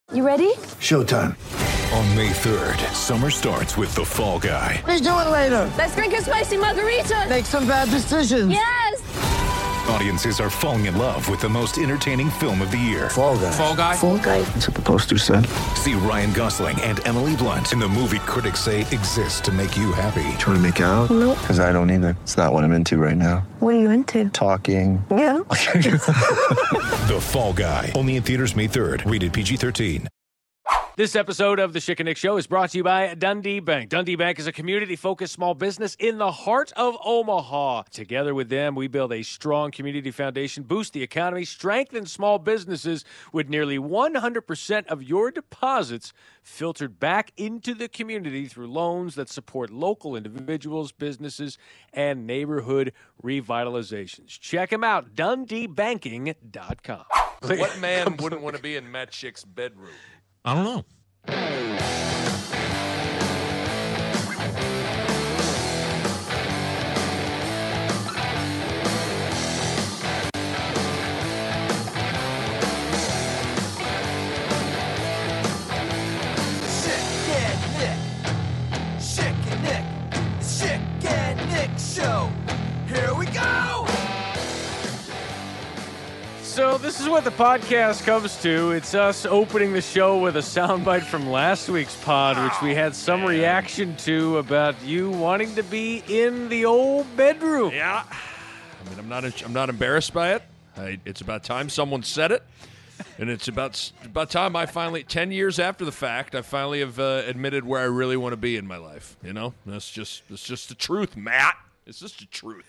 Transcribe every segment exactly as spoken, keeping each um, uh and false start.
You ready? Showtime. On May third, summer starts with The Fall Guy. Let's do it later. Let's drink a spicy margarita. Make some bad decisions. Yes. Audiences are falling in love with the most entertaining film of the year. Fall Guy. Fall Guy. Fall Guy. That's what the poster said. See Ryan Gosling and Emily Blunt in the movie critics say exists to make you happy. Trying to make it out? Nope. Because I don't either. It's not what I'm into right now. What are you into? Talking. Yeah. The Fall Guy. Only in theaters May third. Rated P G thirteen. This episode of The Schick and Nick Show is brought to you by Dundee Bank. Dundee Bank is a community-focused small business in the heart of Omaha. Together with them, we build a strong community foundation, boost the economy, strengthen small businesses with nearly one hundred percent of your deposits filtered back into the community through loans that support local individuals, businesses, and neighborhood revitalizations. Check them out, dundee banking dot com. What man wouldn't want to be in Matt Schick's bedroom? I don't know. Schick and Nick. Schick and Nick. The Schick and Nick Show. Here we go. So this is what the podcast comes to. It's us opening the show with a soundbite from last week's pod, which we had some reaction to about you wanting to be in the old bedroom. Yeah. I mean, I'm not I'm not embarrassed by it. I, it's about time someone said it. And it's about about time I finally, ten years after the fact, I finally have uh, admitted where I really want to be in my life. You know? That's just that's just the truth, Matt. It's just the truth.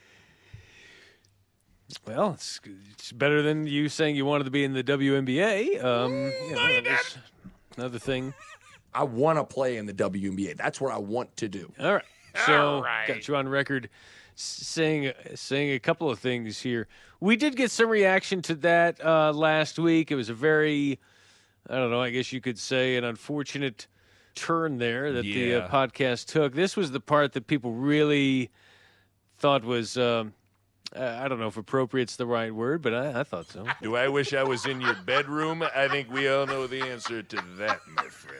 Well, it's, it's better than you saying you wanted to be in the W N B A. Um, you know, that's another thing. I want to play in the W N B A. That's what I want to do. All right. So, All right. got you on record saying saying a couple of things here. We did get some reaction to that uh, last week. It was a very, I don't know, I guess you could say an unfortunate turn there that the uh, Yeah. podcast took. This was the part that people really thought was, um, uh, I don't know if appropriate's the right word, but I, I thought so. Do I wish I was in your bedroom? I think we all know the answer to that, my friend.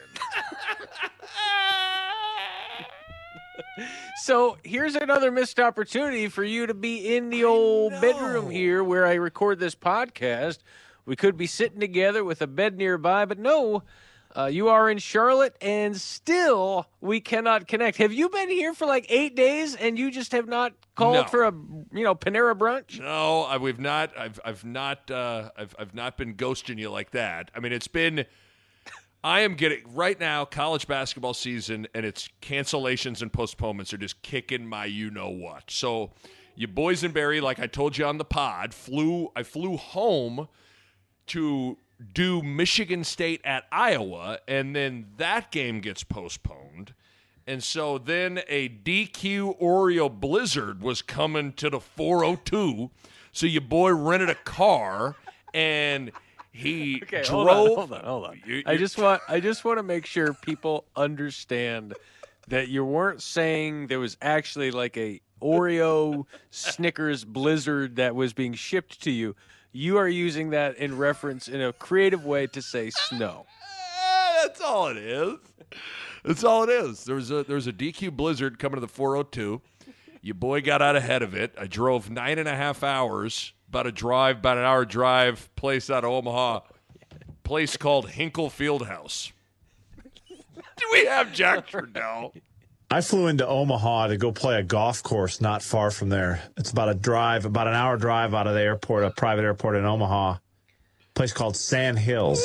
So here's another missed opportunity for you to be in the old bedroom here where I record this podcast. We could be sitting together with a bed nearby, but no, uh, you are in Charlotte, and still we cannot connect. Have you been here for like eight days, and you just have not called No. for a you know Panera brunch? No, I, we've not. I've I've not. Uh, I've I've not been ghosting you like that. I mean, it's been. I am getting right now. College basketball season and its cancellations and postponements are just kicking my you know what. So, you boysenberry, like I told you on the pod, flew. I flew home to do Michigan State at Iowa, and then that game gets postponed. And so then a D Q Oreo blizzard was coming to the four oh two. So your boy rented a car, and he Okay, drove. hold on, hold on, hold on. You- I you- just want I just want to make sure people understand that you weren't saying there was actually like a Oreo Snickers blizzard that was being shipped to you. You are using that in reference in a creative way to say snow. Eh, That's all it is. That's all it is. There was a there was a D Q blizzard coming to the four oh two. Your boy got out ahead of it. I drove nine and a half hours, about a drive, about an hour drive, place out of Omaha, place called Hinkle Fieldhouse. Do we have Jack Trudell? I flew into Omaha to go play a golf course not far from there. It's about a drive, about an hour drive out of the airport, a private airport in Omaha, a place called Sand Hills.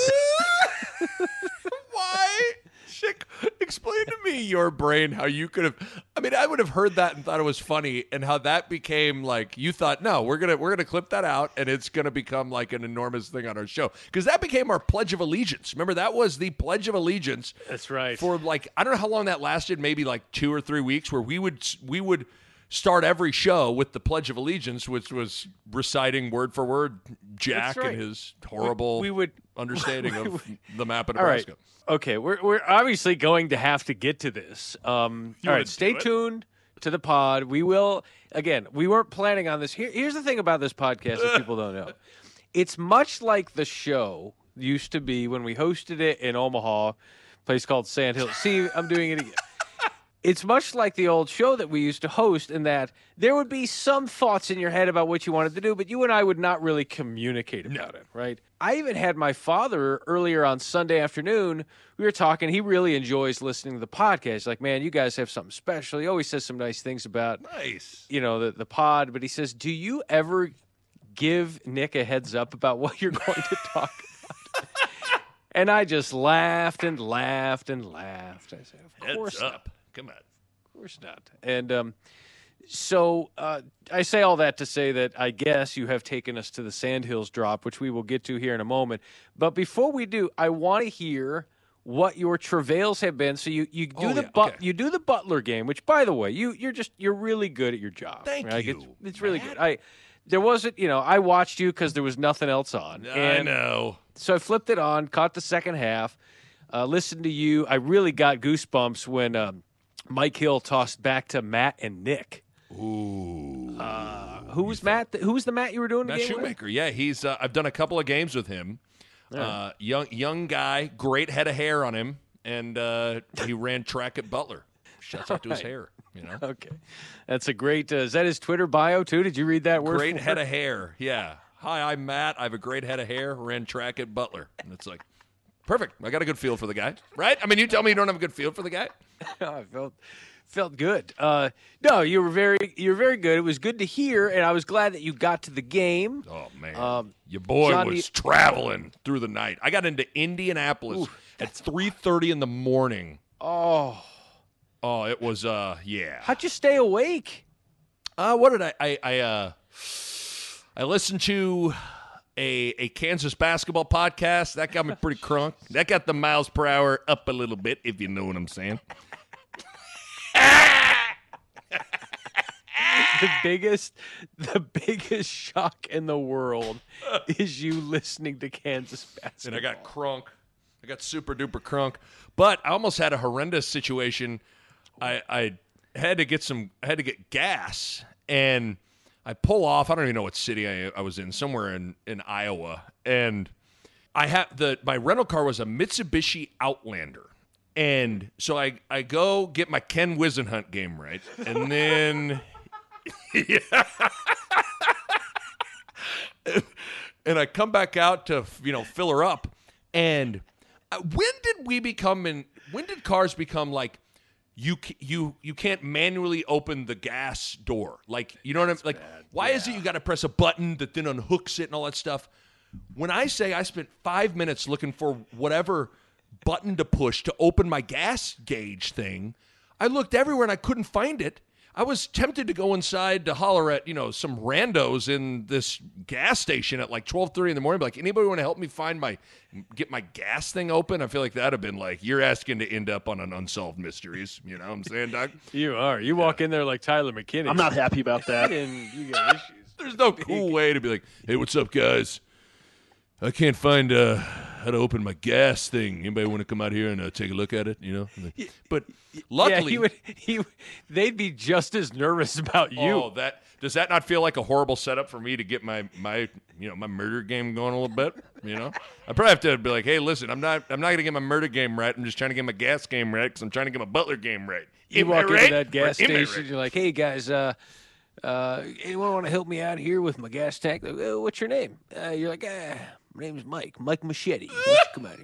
Why? Chick, explain to me your brain how you could have. I mean, I would have heard that and thought it was funny, and how that became like you thought. No, we're gonna we're gonna clip that out, and it's gonna become like an enormous thing on our show because that became our Pledge of Allegiance. Remember, that was the Pledge of Allegiance. That's right. For like I don't know how long that lasted, maybe like two or three weeks, where we would we would. start every show with the Pledge of Allegiance, which was reciting word for word Jack right. and his horrible We- we would- understanding we of the map of All right. Nebraska. Okay, we're we're obviously going to have to get to this. Um, You all wanna right, stay do it? tuned to the pod. We will again. We weren't planning on this. Here, here's the thing about this podcast that people don't know. It's much like the show used to be when we hosted it in Omaha, a place called Sand Hill. See, I'm doing it again. It's much like the old show that we used to host in that there would be some thoughts in your head about what you wanted to do, but you and I would not really communicate about it, right? I even had my father earlier on Sunday afternoon. We were talking. He really enjoys listening to the podcast. Like, man, you guys have something special. He always says some nice things about, Nice. you know, the, the pod. But he says, do you ever give Nick a heads up about what you're going to talk about? And I just laughed and laughed and laughed. I said, of course Heads not. up. Come on. Of course not. And um, so uh, I say all that to say that I guess you have taken us to the Sandhills drop, which we will get to here in a moment. But before we do, I want to hear what your travails have been. So you, you do Oh, the yeah, but, okay. you do the Butler game, which, by the way, you you're just you're really good at your job. Thank right? you, It's, it's really Matt. good. I there wasn't, you know, I watched you because there was nothing else on. I and know. So I flipped it on, caught the second half, uh, listened to you. I really got goosebumps when um, Mike Hill tossed back to Matt and Nick. Ooh. Uh, who was Matt? Who was the Matt you were doing? Matt the game with? Shoemaker. Yeah, he's. Uh, I've done a couple of games with him. Uh, young young guy, great head of hair on him, and uh, he ran track at Butler. Shouts out to his Right. hair. You know, Okay, that's a great. Uh, is that his Twitter bio too? Did you read that word? great for head it? of hair. Yeah. Hi, I'm Matt. I have a great head of hair. Ran track at Butler, and it's like perfect. I got a good feel for the guy, right? I mean, you tell me you don't have a good feel for the guy. I felt felt good. Uh, no, you were very you were very good. It was good to hear, and I was glad that you got to the game. Oh man, Um, your boy John, was you- traveling through the night. I got into Indianapolis at three thirty in the morning. Oh, Oh, it was uh, yeah. how'd you stay awake? Uh, what did I? I I uh, I listened to a a Kansas basketball podcast. That got me pretty crunk. That got the miles per hour up a little bit, if you know what I'm saying. The biggest, the biggest shock in the world is you listening to Kansas basketball. And I got crunk. I got super duper crunk. But I almost had a horrendous situation. I I had to get some. I had to get gas, and I pull off. I don't even know what city I, I was in. Somewhere in, in Iowa, and I have the my rental car was a Mitsubishi Outlander. And so I, I go get my Ken Wisenhunt game right, and then and I come back out to you know fill her up. And uh, when did we become in? When did cars become like you c- you you can't manually open the gas door? Like you know what I'm like? Why is it you got to press a button that then unhooks it and all that stuff? When I say I spent five minutes looking for whatever button to push to open my gas gauge thing, I looked everywhere and I couldn't find it. I was tempted to go inside to holler at, you know, some randos in this gas station at like twelve thirty in the morning. Be like, anybody want to help me find my, get my gas thing open? I feel like that'd have been like, you're asking to end up on an Unsolved Mysteries. You know what I'm saying, Doug? You are. You walk in there like Tyler McKinney. I'm not happy about that. And you got issues. There's no cool way to be like, hey, what's up, guys? I can't find uh, how to open my gas thing. Anybody want to come out here and uh, take a look at it? You know, but luckily, yeah, he would, he, they'd be just as nervous about you. Oh, that does that not feel like a horrible setup for me to get my my you know my murder game going a little bit? You know, I probably have to be like, hey, listen, I'm not I'm not gonna get my murder game right. I'm just trying to get my gas game right because I'm trying to get my Butler game right. You Am I walk right? into that gas Or am I station, right? you're like, hey guys, uh, uh, anyone want to help me out here with my gas tank? Like, oh, what's your name? Uh, you're like, ah, my name's Mike, Mike Machete. Why don't you come out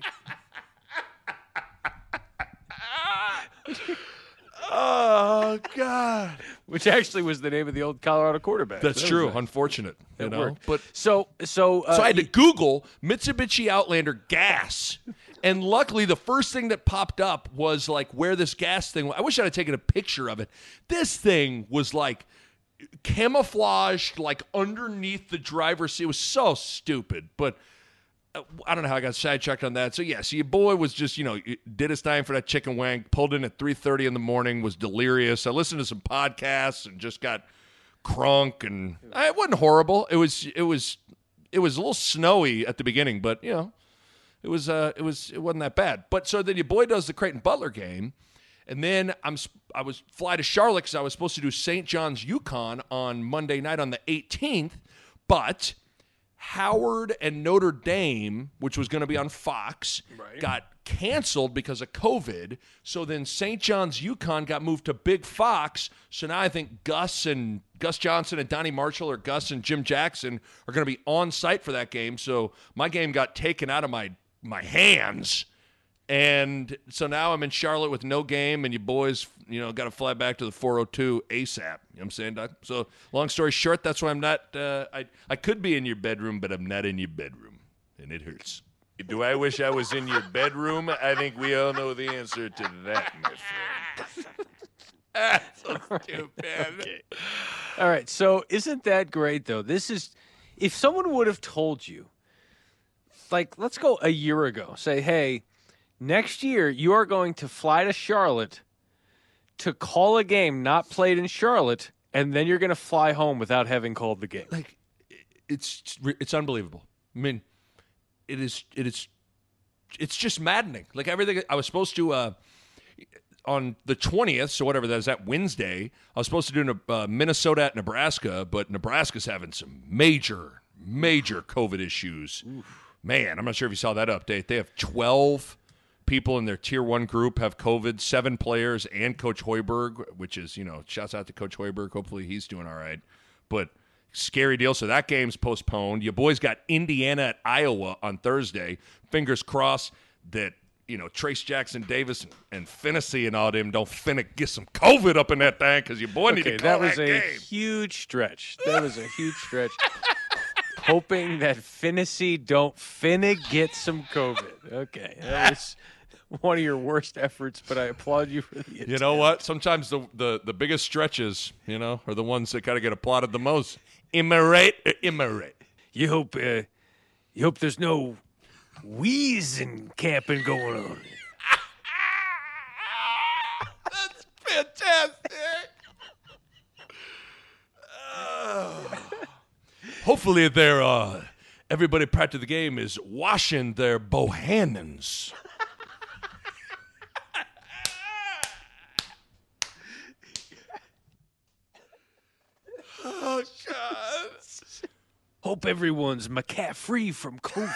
here? Oh God, Which actually was the name of the old Colorado quarterback. that's So that true. was nice. Unfortunate, you It know. worked. But So, so, uh, so I had to Google Mitsubishi Outlander gas, and luckily the first thing that popped up was like where this gas thing. I wish I had taken a picture of it. This thing was like camouflaged, like underneath the driver's seat. It was so stupid, but. I don't know how I got sidetracked on that. So, yeah, so your boy was just, you know, did his time for that chicken wing, pulled in at three thirty in the morning, was delirious. I listened to some podcasts and just got crunk, and it wasn't horrible. It was it was it was a little snowy at the beginning, but, you know, it was uh it was it wasn't that bad. But so then your boy does the Creighton Butler game, and then I'm I was fly to Charlotte because I was supposed to do Saint John's UConn on Monday night on the eighteenth, but Howard and Notre Dame, which was going to be on Fox, Right. got canceled because of COVID. So then Saint John's UConn got moved to Big Fox. So now I think Gus and Gus Johnson and Donnie Marshall, or Gus and Jim Jackson, are going to be on site for that game. So my game got taken out of my my hands. And so now I'm in Charlotte with no game, and you boys, you know, got to fly back to the four oh two ASAP. You know what I'm saying, Doc? So long story short, that's why I'm not, uh, I, I could be in your bedroom, but I'm not in your bedroom, and it hurts. Do I wish I was in your bedroom? I think we all know the answer to that, my friend. Ah, so stupid. Okay. All right, so isn't that great, though? This is, if someone would have told you, like, let's go a year ago, say, hey, next year, you are going to fly to Charlotte to call a game not played in Charlotte, and then you're going to fly home without having called the game. Like, it's it's unbelievable. I mean, it is it is it's just maddening. Like everything, I was supposed to uh, on the twentieth, so whatever that is, that Wednesday, I was supposed to do uh, Minnesota at Nebraska, but Nebraska's having some major major COVID issues. Oof. Man, I'm not sure if you saw that update. They have twelve people in their tier one group have COVID, seven players and Coach Hoiberg, which is, you know, shouts out to Coach Hoiberg. Hopefully he's doing all right. But scary deal. So that game's postponed. Your boys got Indiana at Iowa on Thursday. Fingers crossed that, you know, Trace Jackson Davis and, and Finney and all them don't finna get some COVID up in that thing, because your boy okay, need to that call was that a game. huge stretch. That was a huge stretch. Hoping that Finney don't finna get some COVID. Okay, that was one of your worst efforts, but I applaud you for the attempt. You know what? Sometimes the, the, the biggest stretches, you know, are the ones that kind of get applauded the most. Am I right? Am I right? You hope, uh, you hope there's no wheezing camping going on. That's fantastic. Oh. Hopefully, they're uh, everybody prior to the game is washing their Bohannons. Oh, God. Hope everyone's McCaffrey from COVID.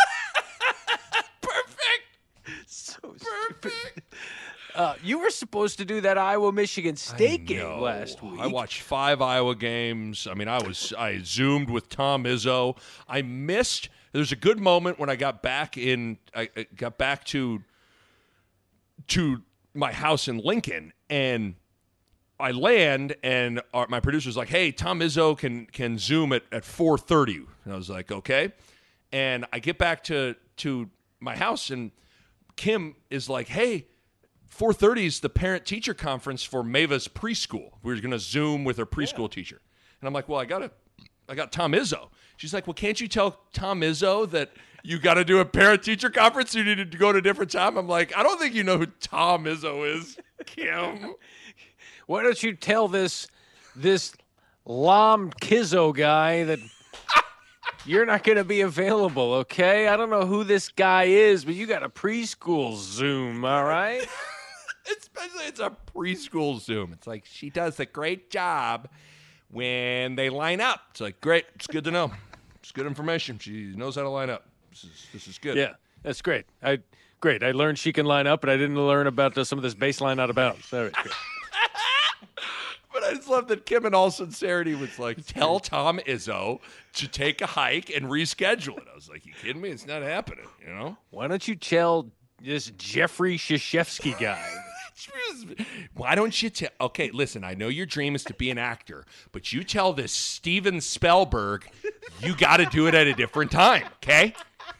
Perfect. So Perfect. stupid. Uh, you were supposed to do that Iowa-Michigan State game know. last week. I watched five Iowa games. I mean, I was I zoomed with Tom Izzo. I missed. There's a good moment when I got back in. I I got back to to my house in Lincoln, and I land, and our, my producer's like, "Hey, Tom Izzo can can zoom at at four thirty." And I was like, "Okay." And I get back to to my house, and Kim is like, "Hey, four thirty is the parent-teacher conference for Mava's preschool. We were going to Zoom with her preschool yeah. teacher." And I'm like, well, I got I got Tom Izzo. She's like, well, can't you tell Tom Izzo that you got to do a parent-teacher conference? You need to go to a different time. I'm like, I don't think you know who Tom Izzo is, Kim. Why don't you tell this this Lam Kizzo guy that you're not going to be available, okay? I don't know who this guy is, but you got a preschool Zoom, all right? Especially it's a preschool Zoom. It's like, she does a great job when they line up. It's like, great. It's good to know. It's good information. She knows how to line up. This is, this is good. Yeah, that's great. I Great. I learned she can line up, but I didn't learn about uh, some of this baseline out of bounds. All right, good. But I just love that Kim, in all sincerity, was like, tell Tom Izzo to take a hike and reschedule it. I was like, you kidding me? It's not happening, you know? Why don't you tell this Jeffrey Krzyzewski guy? Why don't you tell? Okay, listen, I know your dream is to be an actor, but you tell this Steven Spielberg you got to do it at a different time, okay?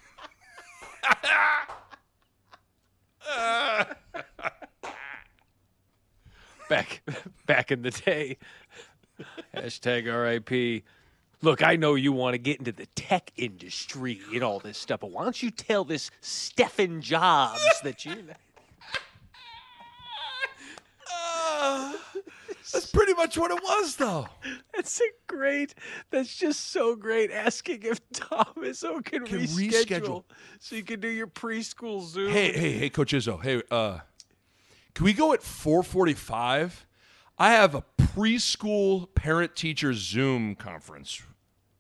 Back, back in the day, hashtag R I P. Look, I know you want to get into the tech industry and all this stuff, but why don't you tell this Stephen Jobs that you... uh, that's pretty much what it was, though. That's a great, that's just so great, asking if Tom Izzo can, Can reschedule, reschedule. so you can do your preschool Zoom. Hey, hey, hey, Coach Izzo, hey, uh... can we go at four forty-five? I have a preschool parent-teacher Zoom conference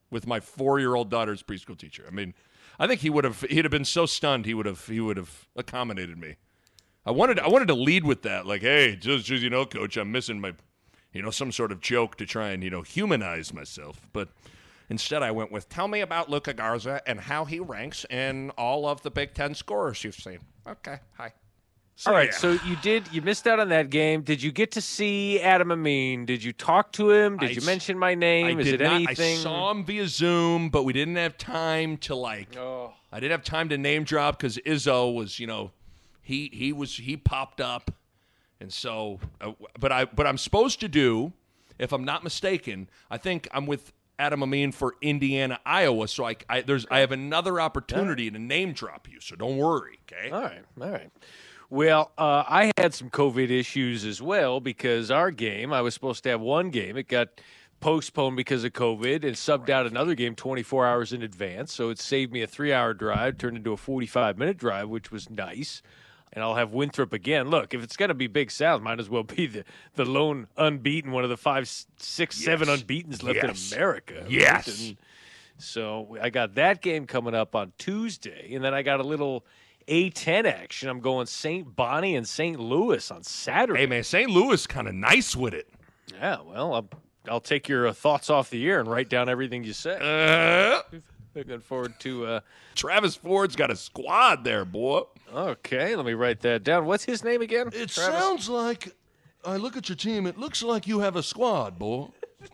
with my four-year-old daughter's preschool teacher. I mean, I think he would have he'd have been so stunned he would have he would have accommodated me. I wanted I wanted to lead with that, like, hey, just, just you know, Coach, I'm missing my, you know, some sort of joke to try and, you know, humanize myself. But instead I went with, tell me about Luka Garza and how he ranks in all of the Big Ten scorers you've seen. Okay, hi. So, all right, yeah. so you did you missed out on that game. Did you get to see Adam Amin? Did you talk to him? Did I you s- mention my name? I Is did it not, anything? I saw him via Zoom, but we didn't have time to, like, Oh. I didn't have time to name drop because Izzo was, you know, he he was he popped up, and so, uh, but I but I'm supposed to do, if I'm not mistaken, I think I'm with Adam Amin for Indiana, Iowa. So I, I there's I have another opportunity to name drop you. So don't worry, okay? All right, all right. Well, uh, I had some COVID issues as well because our game, I was supposed to have one game. It got postponed because of COVID and subbed out another game twenty-four hours in advance. So it saved me a three-hour drive, turned into a forty-five minute drive, which was nice. And I'll have Winthrop again. Look, if it's going to be Big South, might as well be the, the lone unbeaten, one of the five, six, Yes. seven unbeatens left Yes. in America. right? Yes. And so I got that game coming up on Tuesday, and then I got a little A ten action. I'm going Saint Bonnie and Saint Louis on Saturday. Hey man, Saint Louis kind of nice with it. Yeah, well, I'll, I'll take your uh, thoughts off the air and write down everything you say. Uh, Looking forward to. Uh, Travis Ford's got a squad there, boy. okay, let me write that down. What's his name again? It Travis? sounds like, I look at your team, it looks like you have a squad, boy.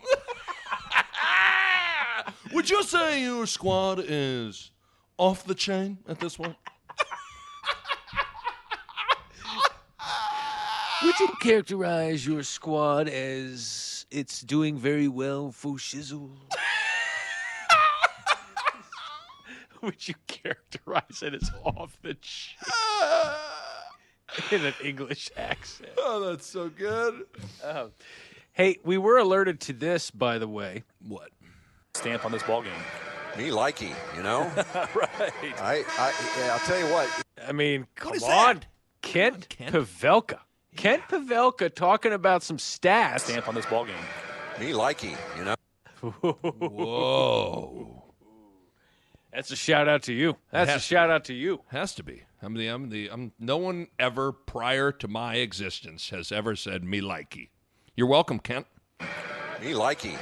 Would you say your squad is off the chain at this point? Would you characterize your squad as it's doing very well for Shizzle? Would you characterize it as off the chain in an English accent? Oh, that's so good. Um, hey, we were alerted to this, by the way. What? Stamp on this ball game. Me likey, you know? Right. I, I, yeah, I'll tell you what. I mean, come is on. that? Kent, Kent? Pavelka. Kent Pavelka talking about some stats. Stamp on this ball game. Me likey, you know? Whoa. That's a shout out to you. That's Has a to shout out to you. Has to be. I'm the, I'm the, I'm, no one ever prior to my existence has ever said me likey. You're welcome, Kent. Me likey.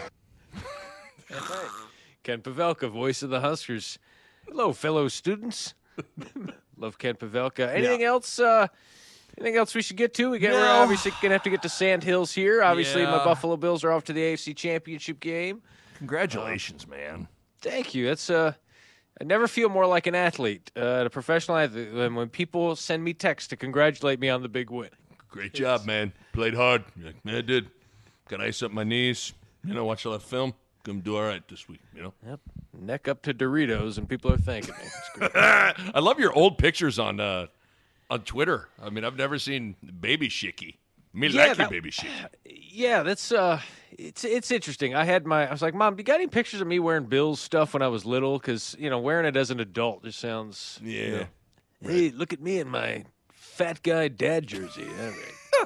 Kent Pavelka, voice of the Huskers. Hello, fellow students. Love Kent Pavelka. Anything else? Uh, anything else we should get to? We get, We're No. obviously gonna have to get to Sand Hills here. Obviously, my Yeah. Buffalo Bills are off to the A F C Championship game. Congratulations, man. Thank you. That's uh, I never feel more like an athlete, uh, a professional athlete, than when people send me texts to congratulate me on the big win. Great job, man. Played hard. You're like, man, I did. Got ice up my knees. You know, watch a lot of film. Gonna do all right this week, you know? Yep. Neck up to Doritos, and people are thanking me. It's great. I love your old pictures on uh, on Twitter. I mean, I've never seen Baby Shicky. Me Yeah, like that- you, Baby Shicky. Yeah, that's uh, it's it's interesting. I had my, I was like, Mom, you got any pictures of me wearing Bills stuff when I was little? Because you know, wearing it as an adult just sounds. Yeah. You know, hey, look at me in my fat guy dad jersey. All right.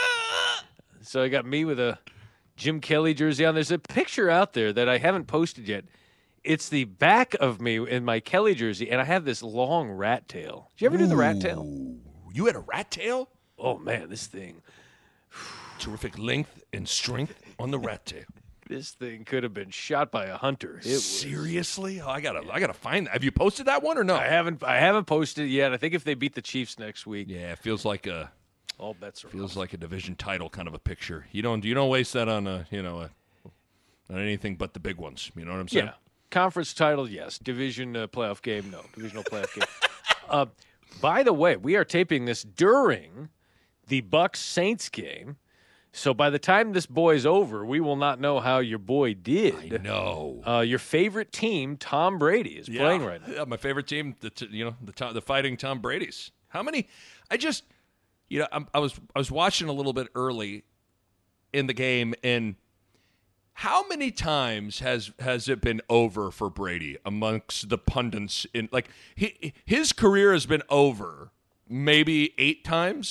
So I got me with a Jim Kelly jersey on. There's a picture out there that I haven't posted yet. It's the back of me in my Kelly jersey, and I have this long rat tail. Did you ever do the rat tail? Ooh, you had a rat tail? Oh man, this thing. Terrific length and strength on the rat tail. This thing could have been shot by a hunter. It was, Seriously? Oh, I gotta, I gotta find that. Have you posted that one or no? I haven't I haven't posted it yet. I think if they beat the Chiefs next week, Yeah, it feels like a all bets are feels off. like a division title kind of a picture. You don't, you don't waste that on a, you know, a, on anything but the big ones. You know what I'm saying? Yeah. Conference title, yes. Division uh, playoff game, no. Divisional playoff game. Uh, by the way, we are taping this during the Bucks Saints game. So by the time this boy's over, we will not know how your boy did. I know. Uh, your favorite team, Tom Brady, is Yeah. playing right now. Yeah, my favorite team, the t- you know the Tom, the fighting Tom Brady's. How many? I just, you know, I'm, I was I was watching a little bit early in the game, and how many times has has it been over for Brady amongst the pundits? In like he, his career has been over maybe eight times.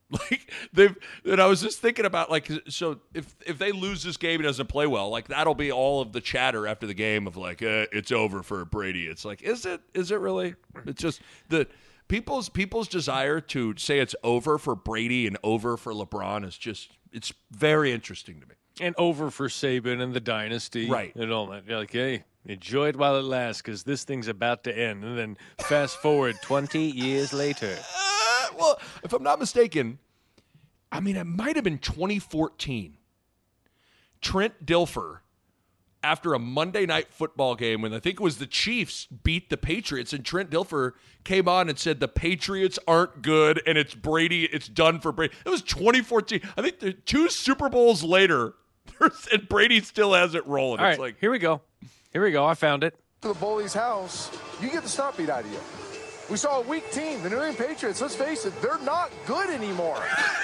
Like they've, and I was just thinking about like, so if if they lose this game and doesn't play well, like that'll be all of the chatter after the game of like, uh, it's over for Brady. It's like, is it? Is it really? It's just the people's people's desire to say it's over for Brady and over for LeBron is just, it's very interesting to me. And over for Saban and the dynasty, right? And all that. You're like, hey, enjoy it while it lasts, because this thing's about to end. And then fast forward twenty years later. Uh, well, if I'm not mistaken, I mean, it might have been twenty fourteen. Trent Dilfer, after a Monday night football game, when I think it was the Chiefs beat the Patriots, and Trent Dilfer came on and said the Patriots aren't good, and it's Brady, it's done for Brady. It was twenty fourteen. I think the two Super Bowls later, and Brady still has it rolling. All It's right, like, here we go. Here we go. I found it. To the bully's house, you get the stop beat out of you. We saw a weak team. The New England Patriots, let's face it, they're not good anymore.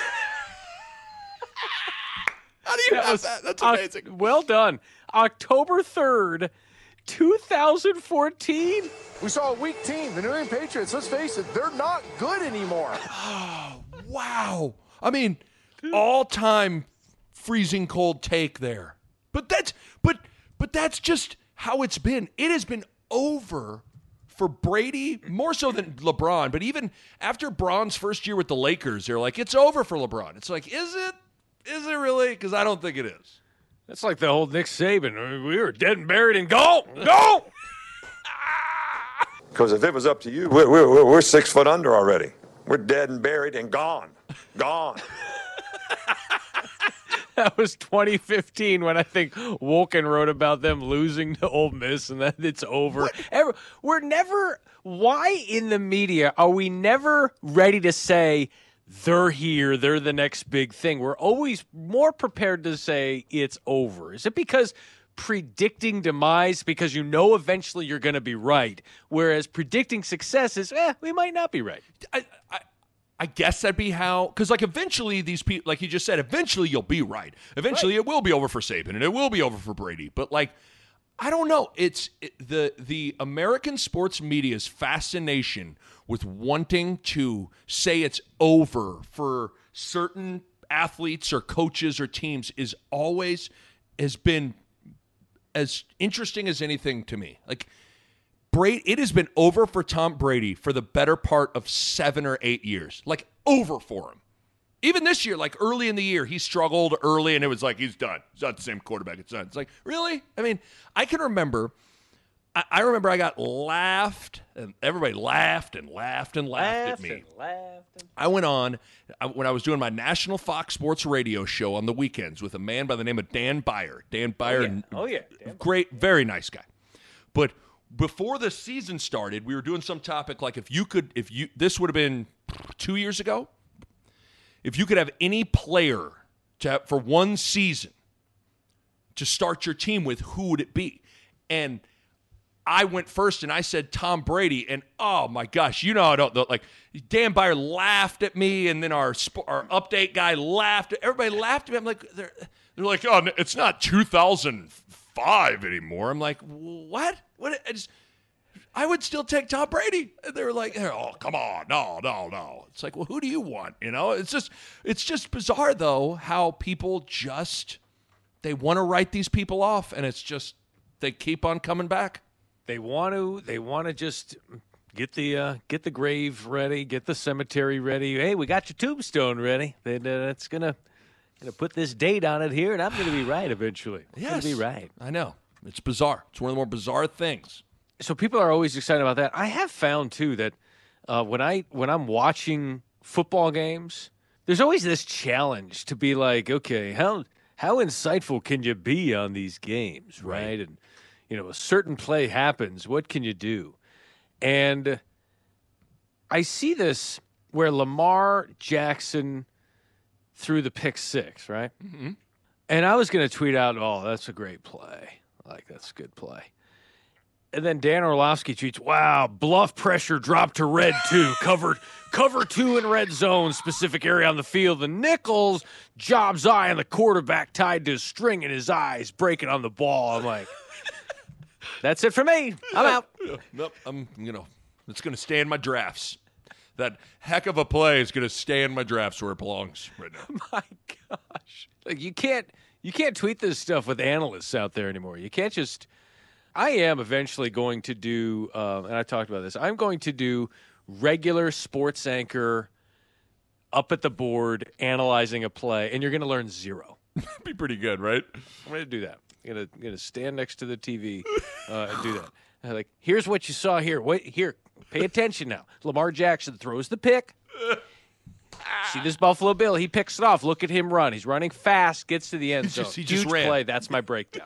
How do you That have was that? That's Oc- amazing. well done. October third, twenty fourteen. We saw a weak team. The New England Patriots, let's face it, they're not good anymore. Oh, wow. I mean, all-time freezing cold take there. But that's but but that's just how it's been. It has been over for Brady, more so than LeBron. But even after Braun's first year with the Lakers, they're like, it's over for LeBron. It's like, is it? Is it really? Because I don't think it is. That's like the whole Nick Saban. We were dead and buried and gone. Go! Because if it was up to you, we're, we're, we're six foot under already. We're dead and buried and gone. Gone. That was twenty fifteen when I think Wolken wrote about them losing to Ole Miss and that it's over. Ever, we're never, why in the media are we never ready to say they're here, they're the next big thing? We're always more prepared to say it's over. Is it because predicting demise, because you know eventually you're going to be right, whereas predicting success is, eh, we might not be right? I, I, I guess that'd be how, because like eventually these people, like you just said, eventually you'll be right. Eventually right. It will be over for Saban and it will be over for Brady. But like, I don't know. It's it, the the American sports media's fascination with wanting to say it's over for certain athletes or coaches or teams is always has been as interesting as anything to me. Like, Brady, it has been over for Tom Brady for the better part of seven or eight years. Like, over for him. Even this year, like early in the year, he struggled early, and it was like, he's done. He's not the same quarterback. It's done. It's like, really? I mean, I can remember, I, I remember I got laughed, and everybody laughed and laughed and laughed, laughed at me. And laughed and... I went on, I, when I was doing my national Fox Sports radio show on the weekends with a man by the name of Dan Byer. Dan Byer. Oh, yeah. Oh, yeah. Dan great, very nice guy. But before the season started, we were doing some topic like if you could, if you, this would have been two years ago, if you could have any player to have, for one season to start your team with, who would it be? And I went first, and I said Tom Brady, and oh my gosh, you know I don't like Dan Byer laughed at me, and then our our update guy laughed. Everybody laughed at me. I'm like, they're they're like, oh, it's not two thousand five anymore. I'm like, what? What? I just. I would still take Tom Brady. And they were like, oh, come on. No, no, no. It's like, well, who do you want? You know, it's just it's just bizarre, though, how people just, they want to write these people off, and it's just, they keep on coming back. They want to, they want to just get the uh, get the grave ready, get the cemetery ready. Hey, we got your tombstone ready. Then uh, it's going to gonna put this date on it here, and I'm going to be right eventually. I'm yes. going to be right. I know. It's bizarre. It's one of the more bizarre things. So people are always excited about that. I have found too that uh, when I when I'm watching football games, there's always this challenge to be like, okay, how how insightful can you be on these games, right? right? And you know, a certain play happens. What can you do? And I see this where Lamar Jackson threw the pick six, right? Mm-hmm. And I was going to tweet out, "Oh, that's a great play. Like that's a good play." And then Dan Orlovsky tweets, wow, bluff pressure dropped to red two. Covered, cover two in red zone, specific area on the field. The Nichols, Jobs eye on the quarterback tied to a string in his eyes, breaking on the ball. I'm like, that's it for me. I'm out. Nope, I'm, you know, it's going to stay in my drafts. that heck of a play is going to stay in my drafts where it belongs right now. My gosh. Like you can't you can't tweet this stuff with analysts out there anymore. You can't just I am eventually going to do uh, and I talked about this. I'm going to do regular sports anchor up at the board analyzing a play, and you're going to learn zero. Be pretty good, right? I'm going to do that. I'm going to going to stand next to the T V uh, and do that. And like, here's what you saw here. Wait, here, pay attention now. Lamar Jackson throws the pick. See this Buffalo Bill? He picks it off. Look at him run. He's running fast, gets to the end zone. Just, he Huge just ran. play. That's my breakdown.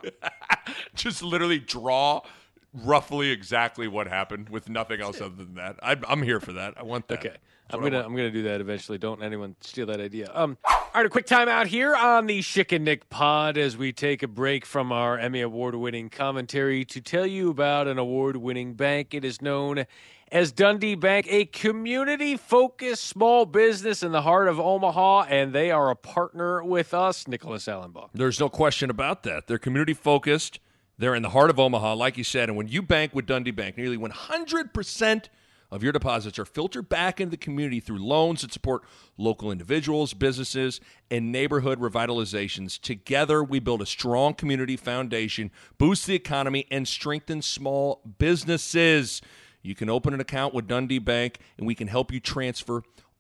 Just literally draw roughly exactly what happened with nothing else other than that. I'm, I'm here for that. I want that. Okay. I'm gonna I'm gonna do that eventually. Don't anyone steal that idea. Um, all right, a quick time out here on the Schick and Nick pod as we take a break from our Emmy Award-winning commentary to tell you about an award-winning bank. It is known as Dundee Bank, a community-focused small business in the heart of Omaha, and they are a partner with us, Nicholas Allenbaugh. There's no question about that. They're community-focused. They're in the heart of Omaha, like you said, and when you bank with Dundee Bank, nearly one hundred percent of your deposits are filtered back into the community through loans that support local individuals, businesses, and neighborhood revitalizations. Together, we build a strong community foundation, boost the economy, and strengthen small businesses. You can open an account with Dundee Bank, and we can help you transfer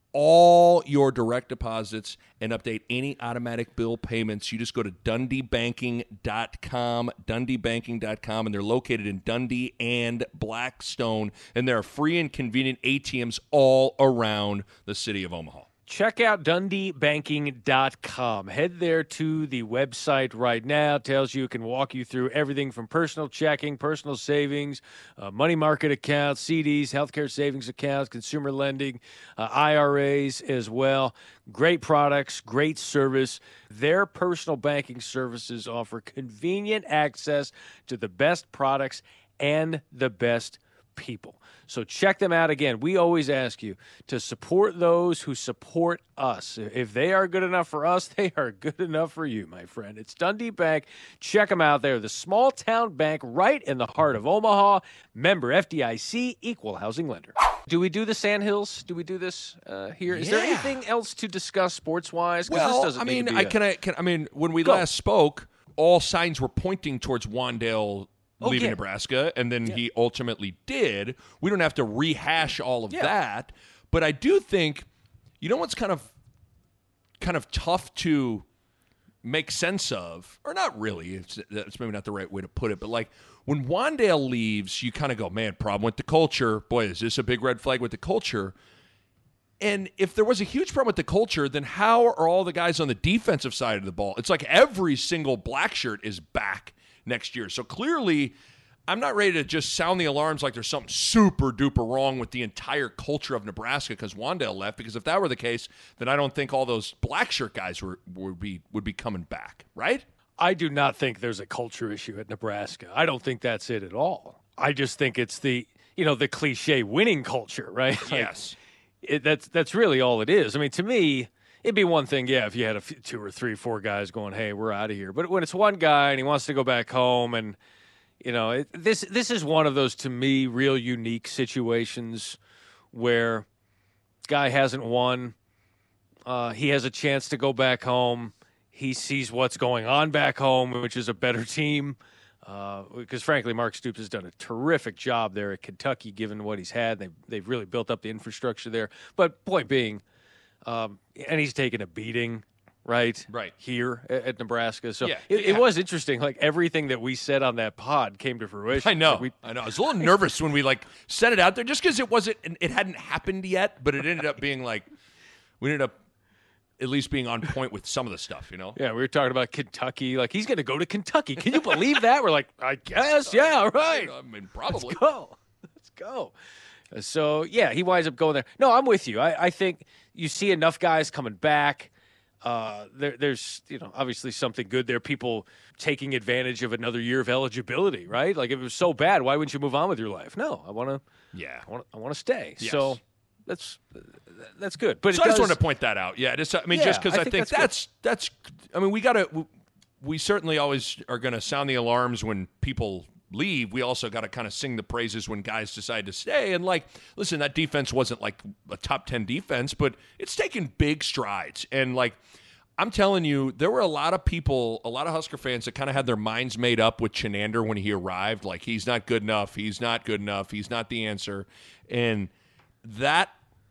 all your direct deposits and update any automatic bill payments. You just go to dundee banking dot com, dundee banking dot com, and they're located in Dundee and Blackstone, and there are free and convenient A T Ms all around the city of Omaha. Check out dundee banking dot com. Head there to the website right now. It tells you, it can walk you through everything from personal checking, personal savings, uh, money market accounts, C Ds, healthcare savings accounts, consumer lending, uh, I R As as well. Great products, great service. Their personal banking services offer convenient access to the best products and the best people. So check them out. Again, we always ask you to support those who support us. If they are good enough for us, they are good enough for you, my friend. It's Dundee Bank. Check them out there. The small town bank right in the heart of Omaha. Member F D I C, equal housing lender. Do we do the Sandhills? Do we do this uh, here? Is Yeah. there anything else to discuss sports-wise? 'Cause Well, this doesn't I need mean, to be I a- can I can I mean, when we Go. last spoke, all signs were pointing towards Wandale Oh, leaving yeah. Nebraska, and then Yeah. he ultimately did. We don't have to rehash all of Yeah. that, but I do think, you know what's kind of kind of tough to make sense of, or not really, it's, that's maybe not the right way to put it, but like when Wandale leaves, you kind of go, man, problem with the culture. Boy, is this a big red flag with the culture? And if there was a huge problem with the culture, then how are all the guys on the defensive side of the ball? It's like every single black shirt is back next year. So clearly, I'm not ready to just sound the alarms like there's something super duper wrong with the entire culture of Nebraska because Wandale left. Because if that were the case, then I don't think all those black shirt guys were, would be would be coming back, right? I do not think there's a culture issue at Nebraska. I don't think that's it at all. I just think it's the, you know, the cliche winning culture, right? Like, Yes. It, that's that's really all it is. I mean, to me, it'd be one thing, yeah, if you had a few, two or three, four guys going, "Hey, we're out of here." But when it's one guy and he wants to go back home, and you know, it, this this is one of those, to me, real unique situations where guy hasn't won. Uh, he has a chance to go back home. He sees what's going on back home, which is a better team. Uh, because frankly, Mark Stoops has done a terrific job there at Kentucky, given what he's had. They've they've really built up the infrastructure there. But point being, um, and he's taken a beating, right? Right. Here at, at Nebraska. So Yeah, it, yeah. it was interesting. Like everything that we said on that pod came to fruition. I know. Like, we, I know. I was a little nervous when we like set it out there, just because it wasn't, it hadn't happened yet, but it ended up being like, we ended up at least being on point with some of the stuff, you know? Yeah, we were talking about Kentucky. Like, he's going to go to Kentucky. Can you believe that? We're like, I guess, yeah, all right. I mean, probably. Let's go. Let's go. So, yeah, he winds up going there. No, I'm with you. I, I think you see enough guys coming back. Uh, there, there's, you know, obviously something good there. People taking advantage of another year of eligibility, right? Like, if it was so bad, why wouldn't you move on with your life? No, I want to. Yeah. I want. I want to stay. Yes. So that's that's good. But So it I just does, wanted to point that out. Yeah, just, I mean, Yeah, just because I I think think, that's that's, that's, I mean, we got to, we, we certainly always are going to sound the alarms when people leave, we also got to kind of sing the praises when guys decide to stay. And, like, listen, that defense wasn't like a top ten defense, but it's taken big strides. And, like, I'm telling you, there were a lot of people, a lot of Husker fans that kind of had their minds made up with Chinander when he arrived. Like, he's not good enough. He's not good enough. He's not the answer. And that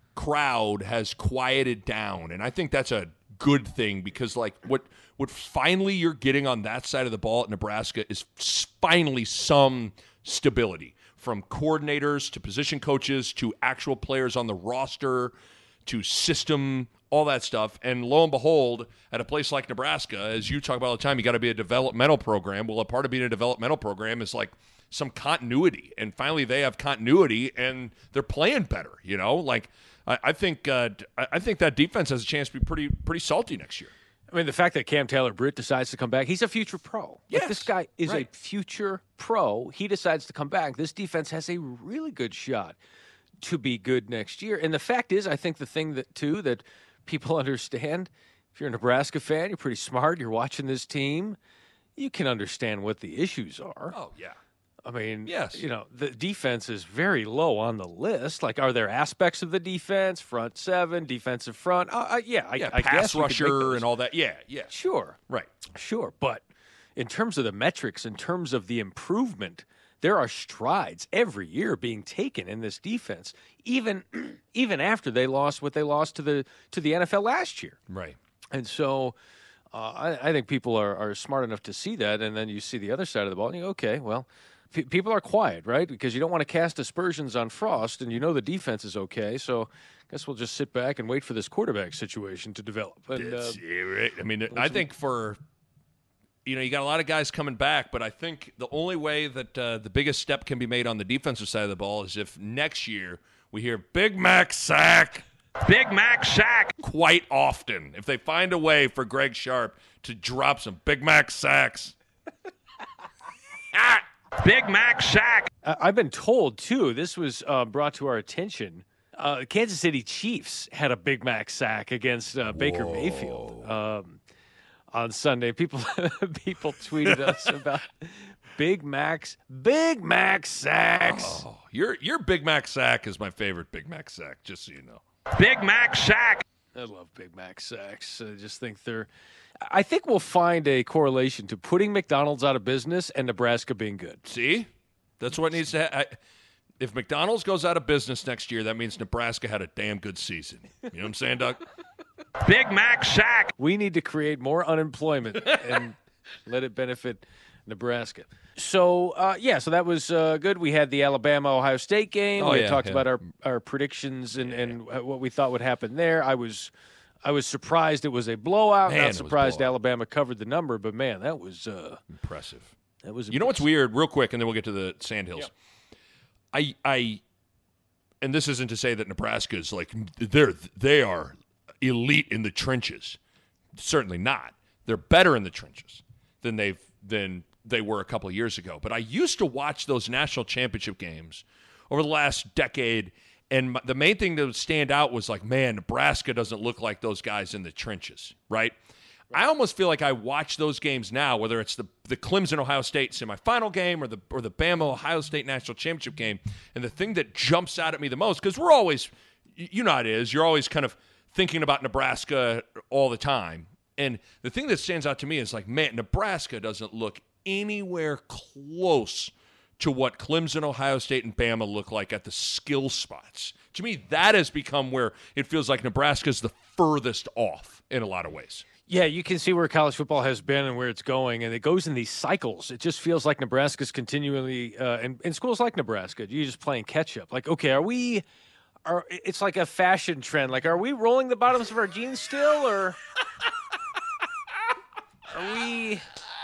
crowd has quieted down. And I think that's a good thing because, like, what what finally you're getting on that side of the ball at Nebraska is finally some stability from coordinators to position coaches to actual players on the roster to system, all that stuff. And lo and behold, at a place like Nebraska, as you talk about all the time, you got to be a developmental program. Well, a part of being a developmental program is like some continuity. And finally they have continuity and they're playing better, you know? Like, I, I think uh, I think that defense has a chance to be pretty pretty salty next year. I mean, the fact that Cam Taylor-Britt decides to come back, he's a future pro. Yes, like, this guy is right. a future pro. He decides to come back. This defense has a really good shot to be good next year. And the fact is, I think the thing that, too, that people understand, if you're a Nebraska fan, you're pretty smart, you're watching this team, you can understand what the issues are. Oh, yeah. I mean, yes. you know, the defense is very low on the list. Like, are there aspects of the defense, front seven, defensive front? Uh, uh, yeah, I, yeah, I pass guess rusher and all that. Yeah, yeah. Sure. Right. Sure. But in terms of the metrics, in terms of the improvement, there are strides every year being taken in this defense, even even after they lost what they lost to the to the N F L last year. Right. And so uh, I, I think people are, are smart enough to see that, and then you see the other side of the ball, and you go, okay, well, p- people are quiet, right? Because you don't want to cast aspersions on Frost, and you know the defense is okay, so I guess we'll just sit back and wait for this quarterback situation to develop. And, uh, yeah, right. I mean, I think for – you know, you got a lot of guys coming back, but I think the only way that uh, the biggest step can be made on the defensive side of the ball is if next year we hear Big Mac sack, Big Mac sack quite often. If they find a way for Greg Sharp to drop some Big Mac sacks. Big Mac sack. I've been told, too, this was uh, brought to our attention. Uh, Kansas City Chiefs had a Big Mac sack against uh, Baker Mayfield. Um On Sunday, people people tweeted us about Big Mac's Big Mac sacks. Oh, your your Big Mac sack is my favorite Big Mac sack, just so you know. Big Mac sack. I love Big Mac sacks. I just think they're. I think we'll find a correlation to putting McDonald's out of business and Nebraska being good. See, that's what needs to happen. If McDonald's goes out of business next year, that means Nebraska had a damn good season. You know what I'm saying, Doug? Big Mac sack. We need to create more unemployment and let it benefit Nebraska. So, uh, yeah, so that was uh, good. We had the Alabama-Ohio State game. Oh, we yeah, talked yeah. about our, our predictions and, and what we thought would happen there. I was I was surprised it was a blowout. Man, it Not was surprised blowout. Alabama covered the number, but, man, that was uh, Impressive. That was You know what's weird, real quick, and then we'll get to the Sandhills. Yep. I, I, and this isn't to say that Nebraska is like they're they are elite in the trenches. Certainly not. They're better in the trenches than they've than they were a couple of years ago. But I used to watch those national championship games over the last decade, and my, the main thing that would stand out was like, man, Nebraska doesn't look like those guys in the trenches, right? I almost feel like I watch those games now, whether it's the the Clemson Ohio State semifinal game or the or the Bama Ohio State national championship game, and the thing that jumps out at me the most, because we're always, you know how it is, you're always kind of thinking about Nebraska all the time, and the thing that stands out to me is like, man, Nebraska doesn't look anywhere close to what Clemson, Ohio State, and Bama look like at the skill spots. To me, that has become where it feels like Nebraska's the furthest off in a lot of ways. Yeah, you can see where college football has been and where it's going, and it goes in these cycles. It just feels like Nebraska's continually, uh, in, in schools like Nebraska, you're just playing catch-up. Like, okay, are we, are it's like a fashion trend. Like, are we rolling the bottoms of our jeans still, or are we,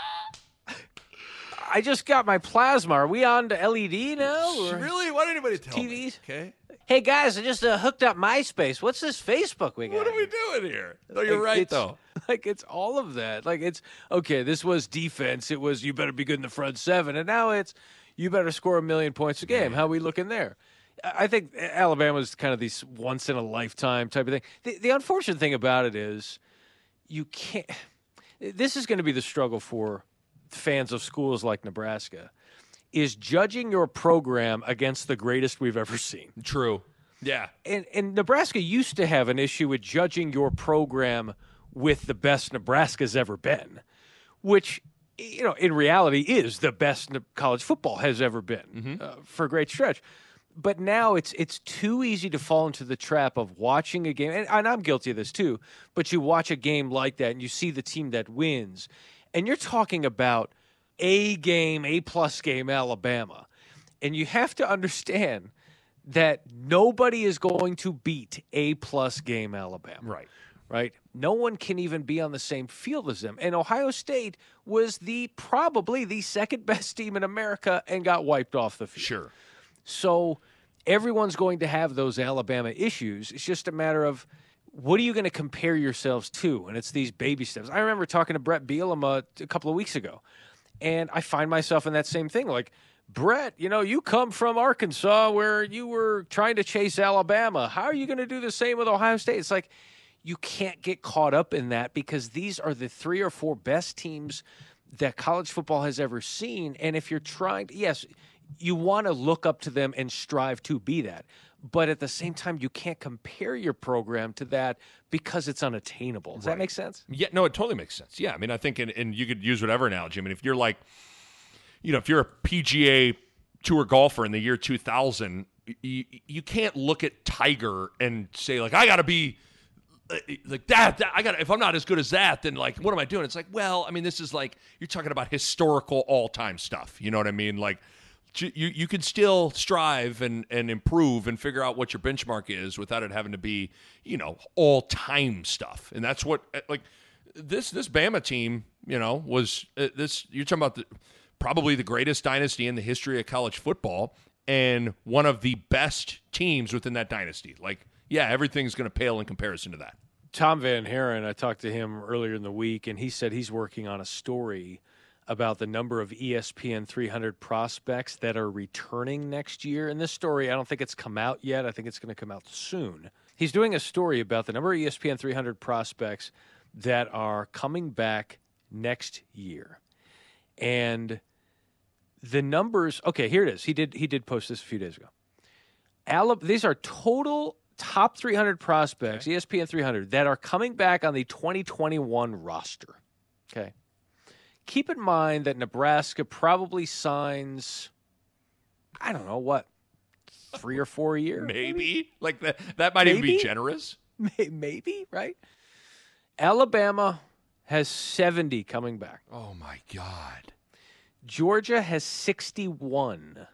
I just got my plasma. Are we on to L E D now? Or Really? Why did anybody tell T Vs? me? Okay. Hey, guys, I just uh, hooked up MySpace. What's this Facebook we got? What are we doing here? No, you're Like, right, it's- though. Like, it's all of that. Like, it's, okay, this was defense. It was, you better be good in the front seven. And now it's, you better score a million points a game. How are we looking there? I I think Alabama's kind of these once-in-a-lifetime type of thing. The, the unfortunate thing about it is you can't – this is going to be the struggle for fans of schools like Nebraska, is judging your program against the greatest we've ever seen. True. Yeah. And, and Nebraska used to have an issue with judging your program with the best Nebraska's ever been, which, you know, in reality is the best college football has ever been mm-hmm. uh, for a great stretch. But now it's it's too easy to fall into the trap of watching a game, and, and I'm guilty of this too, but you watch a game like that and you see the team that wins, and you're talking about A game, A-plus game Alabama, and you have to understand that nobody is going to beat A-plus game Alabama. Right. Right? No one can even be on the same field as them. And Ohio State was the probably the second best team in America and got wiped off the field. Sure. So everyone's going to have those Alabama issues. It's just a matter of what are you going to compare yourselves to? And it's these baby steps. I remember talking to Brett Bielema a couple of weeks ago, and I find myself in that same thing. Like, Brett, you know, you come from Arkansas where you were trying to chase Alabama. How are you going to do the same with Ohio State? It's like you can't get caught up in that because these are the three or four best teams that college football has ever seen. And if you're trying to, yes, you want to look up to them and strive to be that. But at the same time, you can't compare your program to that because it's unattainable. Does right. that make sense? Yeah, no, it totally makes sense. Yeah, I mean, I think, and, and you could use whatever analogy. I mean, if you're like, you know, if you're a P G A Tour golfer in the year two thousand, you, you can't look at Tiger and say, like, I got to be like that, that. I got if I'm not as good as that, then, like, what am I doing? It's like, well, I mean, this is like, you're talking about historical all-time stuff. You know what I mean? Like, You you can still strive and, and improve and figure out what your benchmark is without it having to be, you know, all time stuff. And that's what, like, this this Bama team, you know, was uh, this. You're talking about the, probably the greatest dynasty in the history of college football and one of the best teams within that dynasty. Like, yeah, everything's going to pale in comparison to that. Tom Van Haren, I talked to him earlier in the week, and he said he's working on a story about the number of E S P N three hundred prospects that are returning next year. And this story, I don't think it's come out yet. I think it's going to come out soon. He's doing a story about the number of E S P N three hundred prospects that are coming back next year. And the numbers, okay, here it is. He did he did post this a few days ago. Alab- these are total top three hundred prospects, okay. E S P N three hundred, that are coming back on the twenty twenty-one roster. Okay. Keep in mind that Nebraska probably signs, I don't know, what, three or four a year? Maybe. maybe? Like, that, that might maybe? even be generous. Maybe, right? Alabama has seventy coming back. Oh, my God. Georgia has sixty-one.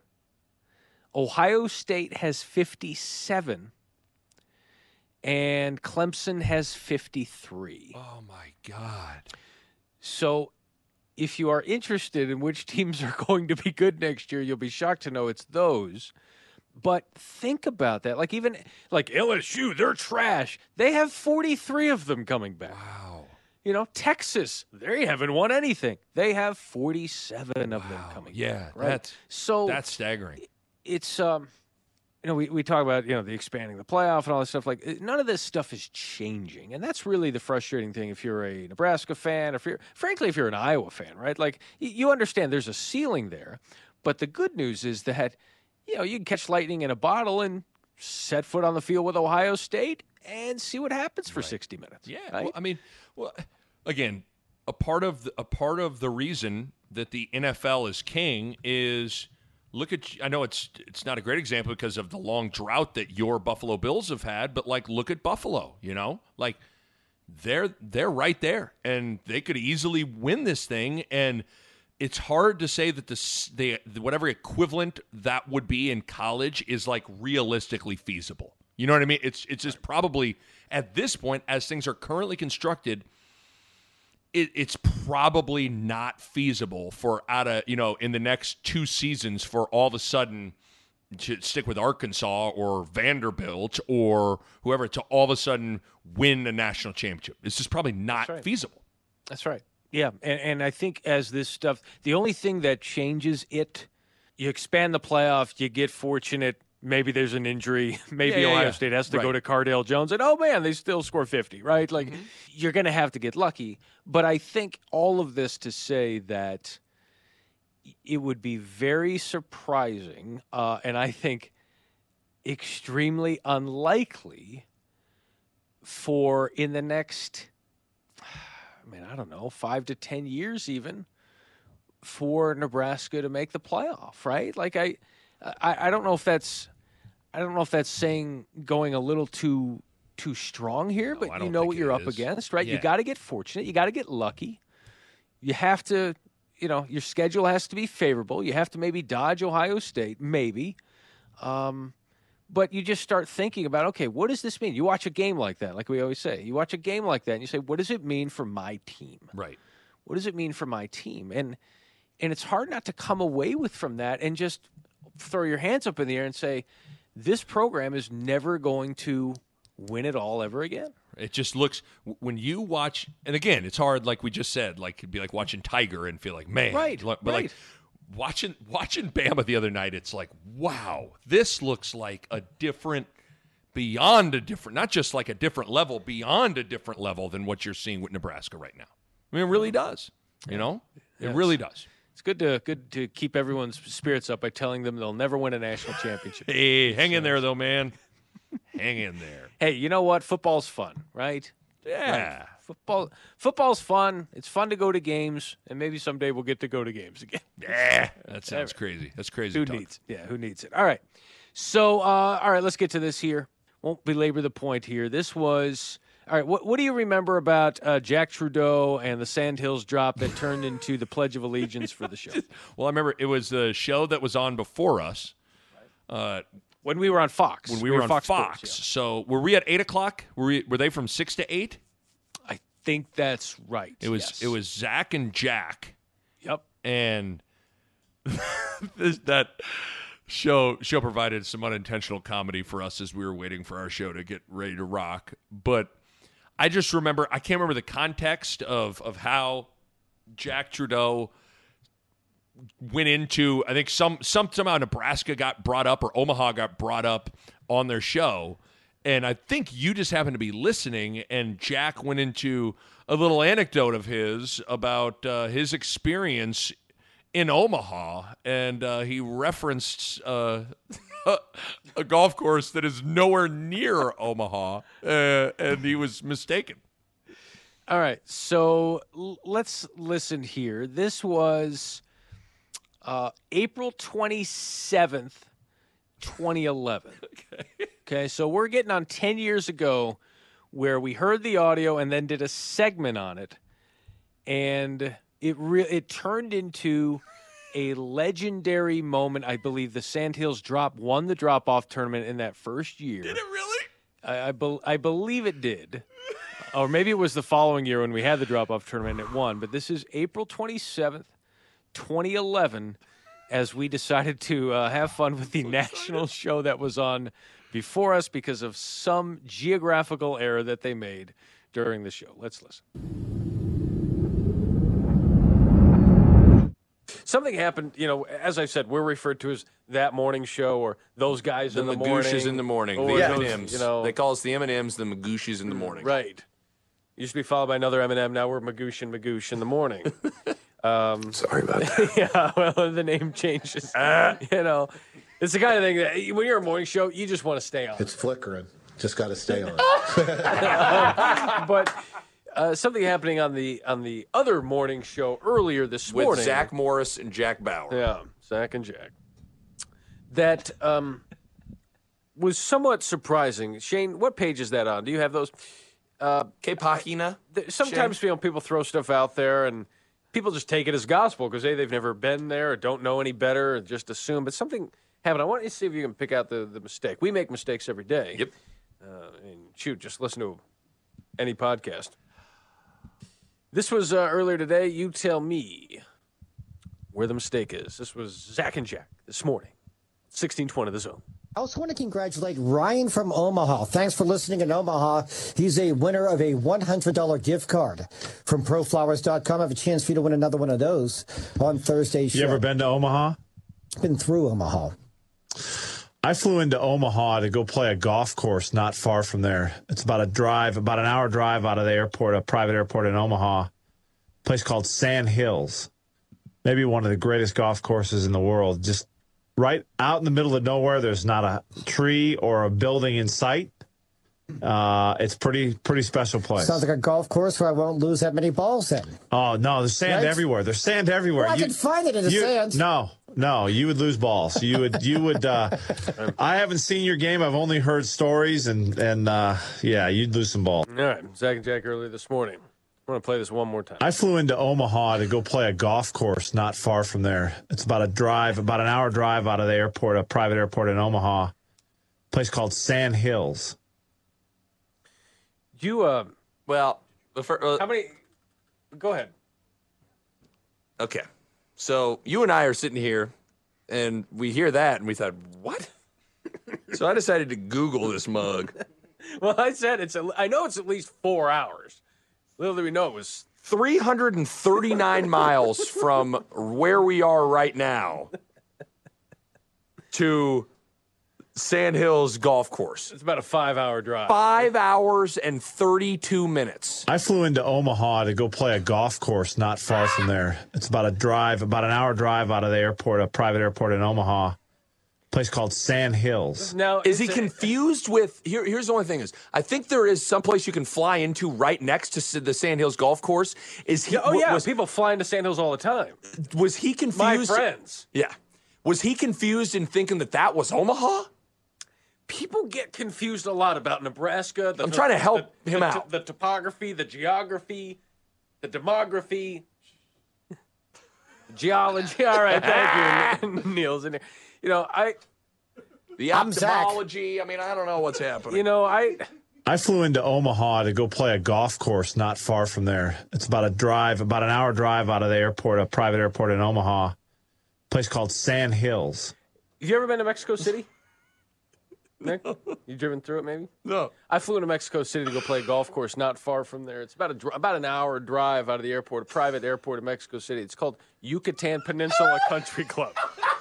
Ohio State has fifty-seven. And Clemson has fifty-three. Oh, my God. So if you are interested in which teams are going to be good next year, you'll be shocked to know it's those. But think about that. Like, even like L S U, they're trash. They have forty-three of them coming back. Wow. You know, Texas, they haven't won anything. They have forty-seven of wow. them coming yeah, back. Right? That's, so that's staggering. It's, um, you know, we, we talk about, you know, the expanding the playoff and all this stuff. Like, none of this stuff is changing. And that's really the frustrating thing if you're a Nebraska fan, or if you're, frankly, if you're an Iowa fan, right? Like, you, you understand there's a ceiling there. But the good news is that, you know, you can catch lightning in a bottle and set foot on the field with Ohio State and see what happens for right. sixty minutes. Yeah. Right? Well, I mean, well, again, a part of the, a part of the reason that the N F L is king is – look at, I know it's it's not a great example because of the long drought that your Buffalo Bills have had, but, like, look at Buffalo, you know? Like, they're they're right there, and they could easily win this thing, and it's hard to say that the, the whatever equivalent that would be in college is, like, realistically feasible. You know what I mean? It's, it's just probably, at this point, as things are currently constructed, It, it's probably not feasible for out of, you know, in the next two seasons for all of a sudden to stick with Arkansas or Vanderbilt or whoever to all of a sudden win a national championship. It's just probably not That's right. feasible. That's right. Yeah, and, and I think as this stuff, the only thing that changes it, you expand the playoff, you get fortunate. Maybe there's an injury. Maybe yeah, yeah, Ohio yeah. State has to right. go to Cardale Jones, and oh man, they still score fifty, right? Like, mm-hmm. you're going to have to get lucky. But I think all of this to say that it would be very surprising, uh, and I think extremely unlikely for in the next, I mean, I don't know, five to ten years even, for Nebraska to make the playoff, right? Like I, I, I don't know if that's, I don't know if that's saying going a little too too strong here, No, but I you don't know think what you're it up is. against, right? Yeah. You got to get fortunate. You got to get lucky. You have to, you know, your schedule has to be favorable. You have to maybe dodge Ohio State, maybe. Um, but you just start thinking about, okay, what does this mean? You watch a game like that, like we always say. You watch a game like that, and you say, what does it mean for my team? Right. What does it mean for my team? And and it's hard not to come away with from that and just throw your hands up in the air and say, this program is never going to win it all ever again. It just looks, when you watch, and again, it's hard, like we just said, like it'd be like watching Tiger and feel like, man. Right, But right. like watching watching Bama the other night, it's like, wow, this looks like a different, beyond a different, not just like a different level, beyond a different level than what you're seeing with Nebraska right now. I mean, it really does. You know? It Yes. really does. It's good to good to keep everyone's spirits up by telling them they'll never win a national championship. Hey, hang in there, though, man. Hang in there. Hey, you know what? Football's fun, right? Yeah. Right. Football Football's fun. It's fun to go to games, and maybe someday we'll get to go to games again. Yeah. That sounds crazy. That's crazy Who talk. needs it? Yeah, who needs it? All right. So, uh, all right, let's get to this here. Won't belabor the point here. This was all right. What, what do you remember about uh, Jack Trudeau and the Sandhills drop that turned into the Pledge of Allegiance for the show? Well, I remember it was the show that was on before us. Uh, when we were on Fox. When we, were, on Fox. Fox. Sports, So were we at eight o'clock? Were we, were they from six to eight? I think that's right. It was yes. it was Zach and Jack. Yep. And this, that show show provided some unintentional comedy for us as we were waiting for our show to get ready to rock. But I just remember, I can't remember the context of of how Jack Trudeau went into, I think some, some somehow Nebraska got brought up or Omaha got brought up on their show. And I think you just happened to be listening, and Jack went into a little anecdote of his about uh, his experience in Omaha, and uh, he referenced uh, a golf course that is nowhere near Omaha, uh, and he was mistaken. All right, so l- let's listen here. This was uh, April twenty-seventh, twenty eleven. Okay. Okay, so we're getting on ten years ago where we heard the audio and then did a segment on it, and it re- it turned into a legendary moment. I believe the Sandhills drop won the drop-off tournament in that first year. Did it really? I, I, be- I believe it did. Or maybe it was the following year when we had the drop-off tournament and it won. But this is April twenty-seventh, twenty eleven, as we decided to uh, have fun with the national show that was on before us because of some geographical error that they made during the show. Let's listen. Something happened, you know, as I said, we're referred to as that morning show or those guys The in the morning. Magooches in the morning. or The those, M and M's. You know, They call us the M and M's, the Magooches in the morning. Right. Used to be followed by another M and M. Now we're Magoosh and Magoosh in the morning. Um, Sorry about that. yeah, well, the name changes. You know, it's the kind of thing that when you're a morning show, you just want to stay on. It's flickering. Just got to stay on. But uh, something happening on the on the other morning show earlier this With morning. Zach Morris and Jack Bauer. Yeah, Zach and Jack. That um, was somewhat surprising. Shane, what page is that on? Do you have those? Uh, Que página? th- sometimes you know, people throw stuff out there and people just take it as gospel because hey, they've never been there or don't know any better or just assume. But something happened. I want you to see if you can pick out the, the mistake. We make mistakes every day. Yep. Uh, and shoot, just listen to any podcast. This was uh, earlier today. You tell me where the mistake is. This was Zach and Jack this morning, sixteen twenty The Zone. I also want to congratulate Ryan from Omaha. Thanks for listening in Omaha. He's a winner of a one hundred dollars gift card from pro flowers dot com. I have a chance for you to win another one of those on Thursday's show. You ever been to Omaha? Been through Omaha. I flew into Omaha to go play a golf course not far from there. It's about a drive, about an hour drive out of the airport, a private airport in Omaha, a place called Sand Hills. maybe one of the greatest golf courses in the world. Just right out in the middle of nowhere. There's not a tree or a building in sight. Uh, it's pretty pretty special place. Sounds like a golf course where I won't lose that many balls then. Oh, no, there's sand Right? everywhere. There's sand everywhere. Well, I You- can find it in the you- sand. No, no, you would lose balls. You would, you would, uh, I haven't seen your game. I've only heard stories, and, and uh, yeah, you'd lose some balls. All right, Zach and Jack earlier this morning. I want to play this one more time. I flew into Omaha to go play a golf course not far from there. It's about a drive, about an hour drive out of the airport, a private airport in Omaha, a place called Sand Hills. You, uh, well, the fir- uh, how many? Go ahead. Okay. So you and I are sitting here, and we hear that, and we thought, what? So I decided to Google this mug. Well, I said it's. A, I know it's at least four hours. Little did we know it was three hundred thirty-nine miles from where we are right now to Sand Hills Golf Course. It's about a five-hour drive. Five hours and thirty-two minutes. I flew into Omaha to go play a golf course not far from there. It's about a drive, about an hour drive out of the airport, a private airport in Omaha, a place called Sand Hills. Now, is he confused with? Here, here's the only thing: is I think there is some place you can fly into right next to the Sand Hills Golf Course. Is he? Yeah, oh yeah, was, people fly into Sand Hills all the time. Was he confused? My friends. Yeah. Was he confused in thinking that that was Omaha? People get confused a lot about Nebraska. The, I'm trying to help the, him the, out. The topography, the geography, the demography, geology. All right, thank you. Neil's in there. You know, I. The ophthalmology. I mean, I don't know what's happening. You know, I. I flew into Omaha to go play a golf course not far from there. It's about a drive, about an hour drive out of the airport, a private airport in Omaha, a place called Sand Hills. Have you ever been to Mexico City? Nick? You driven through it, maybe? No. I flew into Mexico City to go play a golf course not far from there. It's about a dr- about an hour drive out of the airport, a private airport in Mexico City. It's called Yucatan Peninsula Country Club.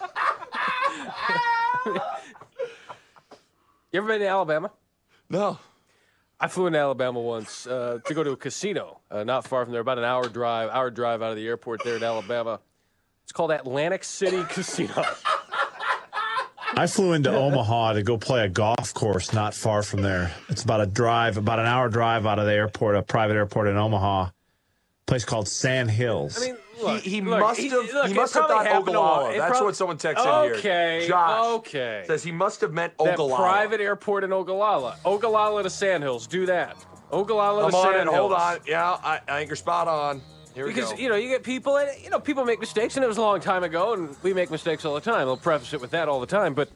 You ever been to Alabama? No. I flew into Alabama once uh, to go to a casino uh, not far from there, about an hour drive, hour drive out of the airport there in Alabama. It's called Atlantic City Casino. I flew into Omaha to go play a golf course not far from there. It's about a drive, about an hour drive out of the airport, a private airport in Omaha, a place called Sand Hills. I mean, look, he he look, must he- have look, he it must have probably thought happened a Ogallala. lot. It That's prob- what someone texted in here. Okay, Josh okay. says he must have meant That Ogallala. private airport in Ogallala. Ogallala to Sand Hills. Do that. Ogallala I'm to on Sand it. Hills. Hold on. Yeah, I, I think you're spot on. Here we Because, go. you know, you get people, and, you know, people make mistakes, and it was a long time ago, and we make mistakes all the time. I'll preface it with that all the time, but,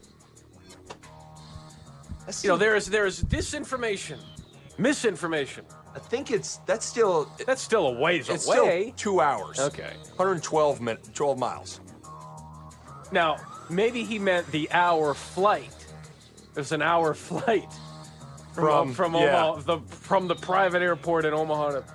you know, there is there is disinformation, misinformation. I think it's that's still That's still a ways it's away. still two hours. Okay. one hundred twelve minutes, twelve miles. Now, maybe he meant the hour flight. There's an hour flight from From- from yeah. Omaha, the from the private airport in Omaha to.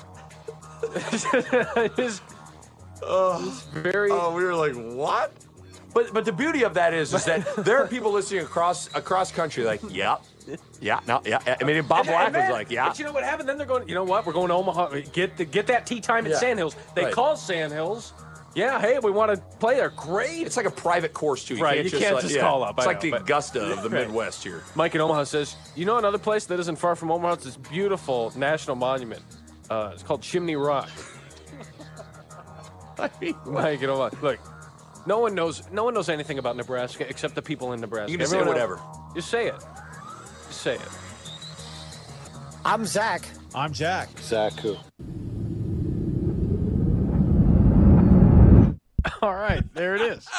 It's- it's very. Oh, we were like, what? But but the beauty of that is is that there are people listening across across country like, yeah, yeah, no, yeah. yeah. I mean, Bob And- Black and was then- like, yeah. But you know what happened? Then they're going. You know what? We're going to Omaha. Get the get that tea time at Yeah. Sand Hills. They Right. call Sand Hills. Yeah. Hey, we want to play there. Great. It's like a private course too. You Right, can't you just, can't like- just yeah. call up, It's I like know, the but- Augusta of the Right. Midwest here. Mike in Omaha says, you know another place that isn't far from Omaha? It's this beautiful national monument. Uh, it's called Chimney Rock. Mike in Omaha. Look, no one knows. No one knows anything about Nebraska except the people in Nebraska. You can just say Everyone whatever. else- Just say it. Just say it. I'm Zach. I'm Jack. Zach who? All right, there it is.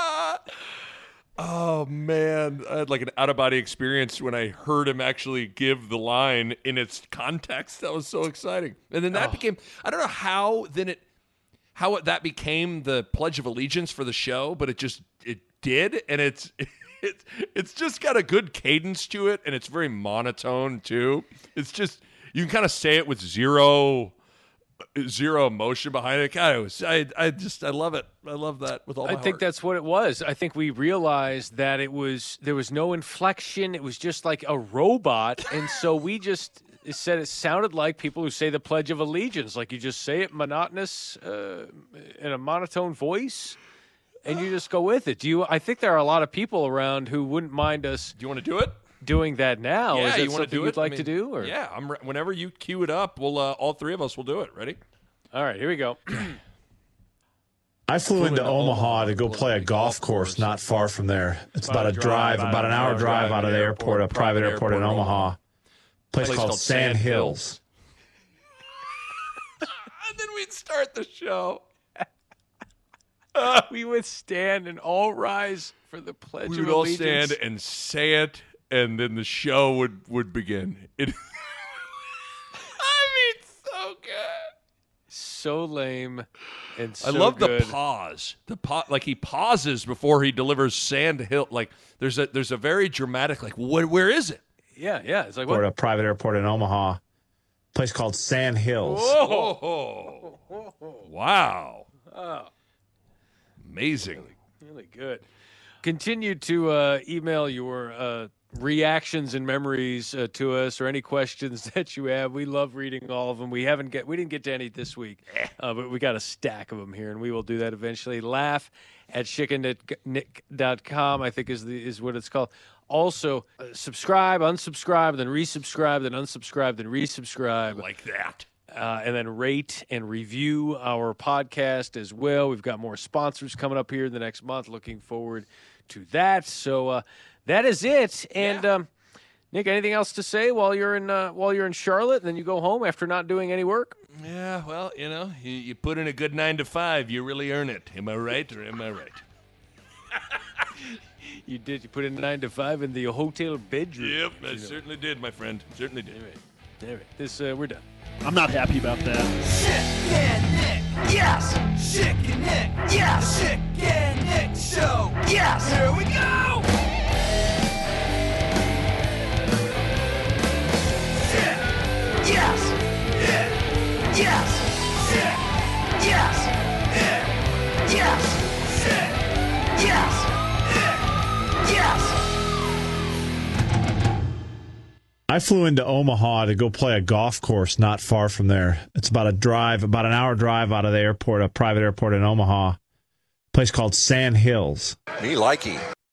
Oh man, I had like an out of body experience when I heard him actually give the line in its context. That was so exciting. And then that Oh. became I don't know how then it how it, that became the Pledge of Allegiance for the show, but it just it did, and it's it's it's just got a good cadence to it, and it's very monotone too. It's just you can kind of say it with zero zero emotion behind it. God, it was, I I just I love it. I love that with all my I think heart. that's what it was. I think we realized that it was there was no inflection. It was just like a robot, and so we just said it sounded like people who say the Pledge of Allegiance, like you just say it monotonous uh, in a monotone voice, and you just go with it. Do you? I think there are a lot of people around who wouldn't mind us. Do you want to do it? Doing that now? Yeah, Is that you want to do you'd it? like I to mean, do? Or? Yeah, I'm. Re- whenever you cue it up, we'll uh, all three of us will do it. Ready? All right, here we go. I flew, flew into, into Omaha, Omaha to go play a golf course not far from there. It's about, about a drive, drive about an hour drive out of the airport, a private airport in Omaha. A place, place called, called Sand Hills. And then we'd start the show. Uh, we would stand and all rise for the Pledge we of would all Allegiance. stand and say it, and then the show would, would begin. It. I mean, so good. So lame and so I love good. the pause. The pa- like he pauses before he delivers Sand Hill. Like there's a there's a very dramatic like where where is it? Yeah, yeah. It's like what? What? A private airport in Omaha. A place called Sand Hills. Whoa. Wow. Oh. Amazing. Really, really good. Continue to uh, email your uh, reactions and memories uh, to us, or any questions that you have. We love reading all of them. We haven't get we didn't get to any this week, uh, but we got a stack of them here, and we will do that eventually. Laugh at chicken nick dot com, I think is the is what it's called. Also, uh, subscribe, unsubscribe, then resubscribe, then unsubscribe, then resubscribe. Like that. Uh, and then rate and review our podcast as well. We've got more sponsors coming up here in the next month. Looking forward to that. So uh, that is it. And yeah. um, Nick, anything else to say while you're in uh, while you're in Charlotte, and then you go home after not doing any work? Yeah, well, you know, you, you put in a good nine to five, you really earn it. Am I right, or am I right? You did. You put in nine to five in the hotel bedroom. Yep, I you know. certainly did, my friend. Certainly did. All right. All right. This uh, we're done. I'm not happy about that. Chick and Nick, yes. Chick and Nick, yes. The Chick and Nick Show, yes. Here we go. Chick, yes. Nick, yes. Chick, yes. Nick, yes. Chick, yes. Nick, yes. I flew into Omaha to go play a golf course not far from there. It's about a drive, about an hour drive out of the airport, a private airport in Omaha. A place called Sand Hills. Me likey.